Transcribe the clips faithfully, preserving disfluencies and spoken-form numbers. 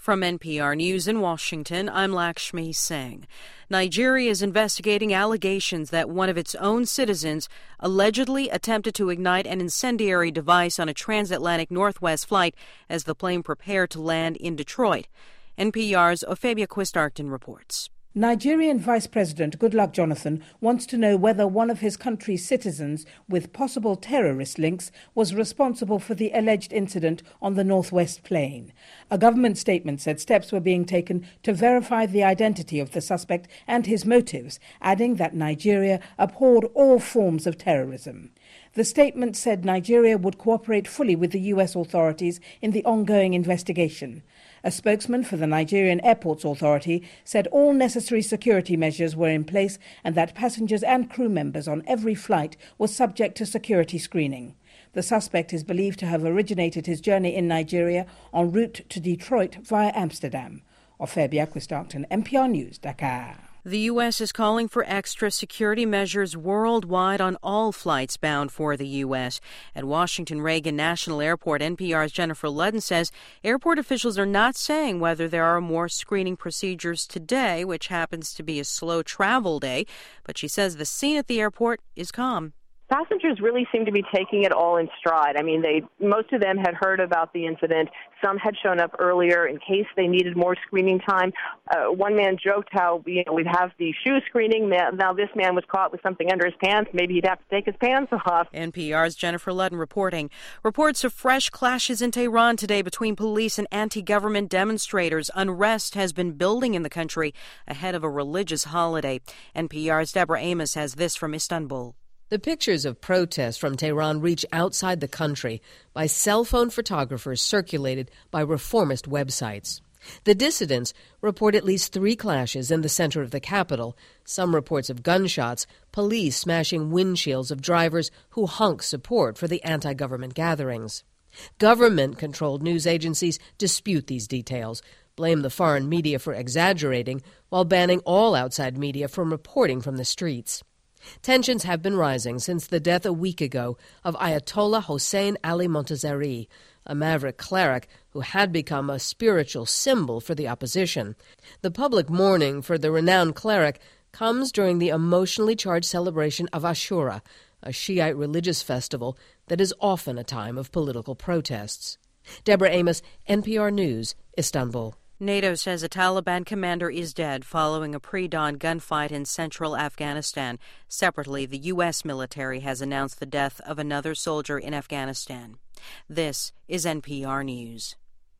From N P R News in Washington, I'm Lakshmi Singh. Nigeria is investigating allegations that one of its own citizens allegedly attempted to ignite an incendiary device on a transatlantic Northwest flight as the plane prepared to land in Detroit. N P R's Ophelia Quist-Arcton reports. Nigerian Vice President Goodluck Jonathan wants to know whether one of his country's citizens with possible terrorist links was responsible for the alleged incident on the Northwest plane. A government statement said steps were being taken to verify the identity of the suspect and his motives, adding that Nigeria abhorred all forms of terrorism. The statement said Nigeria would cooperate fully with the U S authorities in the ongoing investigation. A spokesman for the Nigerian Airports Authority said all necessary security measures were in place and that passengers and crew members on every flight were subject to security screening. The suspect is believed to have originated his journey in Nigeria en route to Detroit via Amsterdam. Ophelia Quist-Arcton, N P R News, Dakar. The U S is calling for extra security measures worldwide on all flights bound for the U S. At Washington Reagan National Airport, N P R's Jennifer Ludden says airport officials are not saying whether there are more screening procedures today, which happens to be a slow travel day, but she says the scene at the airport is calm. Passengers really seem to be taking it all in stride. I mean, they most of them had heard about the incident. Some had shown up earlier in case they needed more screening time. Uh, one man joked how, you know, we'd have the shoe screening. Now this man was caught with something under his pants. Maybe he'd have to take his pants off. N P R's Jennifer Ludden reporting. Reports of fresh clashes in Tehran today between police and anti-government demonstrators. Unrest has been building in the country ahead of a religious holiday. N P R's Deborah Amos has this from Istanbul. The pictures of protests from Tehran reach outside the country by cell phone photographers circulated by reformist websites. The dissidents report at least three clashes in the center of the capital, some reports of gunshots, police smashing windshields of drivers who honk support for the anti-government gatherings. Government-controlled news agencies dispute these details, blame the foreign media for exaggerating, while banning all outside media from reporting from the streets. Tensions have been rising since the death a week ago of Ayatollah Hossein Ali Montazeri, a maverick cleric who had become a spiritual symbol for the opposition. The public mourning for the renowned cleric comes during the emotionally charged celebration of Ashura, a Shiite religious festival that is often a time of political protests. Deborah Amos, N P R News, Istanbul. NATO says a Taliban commander is dead following a pre-dawn gunfight in central Afghanistan. Separately, the U S military has announced the death of another soldier in Afghanistan. This is N P R News.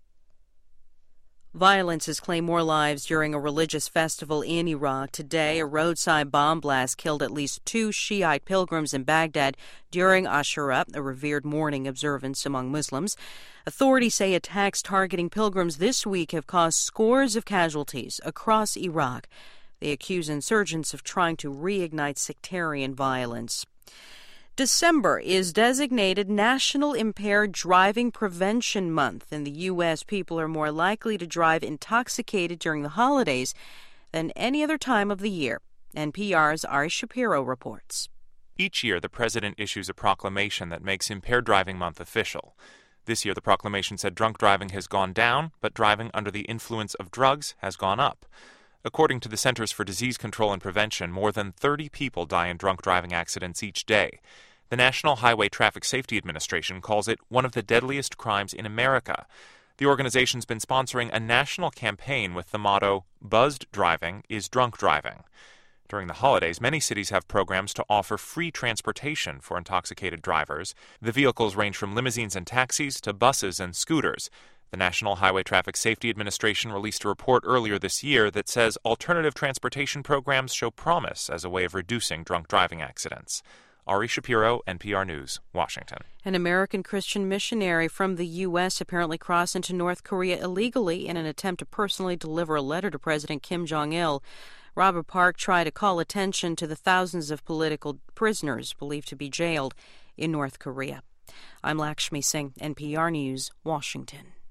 Violence has claimed more lives during a religious festival in Iraq. Today, a roadside bomb blast killed at least two Shiite pilgrims in Baghdad during Ashura, a revered mourning observance among Muslims. Authorities say attacks targeting pilgrims this week have caused scores of casualties across Iraq. They accuse insurgents of trying to reignite sectarian violence. December is designated National Impaired Driving Prevention Month. In the U S, people are more likely to drive intoxicated during the holidays than any other time of the year. N P R's Ari Shapiro reports. Each year, the president issues a proclamation that makes Impaired Driving Month official. This year, the proclamation said drunk driving has gone down, but driving under the influence of drugs has gone up. According to the Centers for Disease Control and Prevention, more than thirty people die in drunk driving accidents each day. The National Highway Traffic Safety Administration calls it one of the deadliest crimes in America. The organization's been sponsoring a national campaign with the motto, "Buzzed driving is drunk driving." During the holidays, many cities have programs to offer free transportation for intoxicated drivers. The vehicles range from limousines and taxis to buses and scooters. The National Highway Traffic Safety Administration released a report earlier this year that says alternative transportation programs show promise as a way of reducing drunk driving accidents. Ari Shapiro, N P R News, Washington. An American Christian missionary from the U S apparently crossed into North Korea illegally in an attempt to personally deliver a letter to President Kim Jong-il. Robert Park tried to call attention to the thousands of political prisoners believed to be jailed in North Korea. I'm Lakshmi Singh, N P R News, Washington.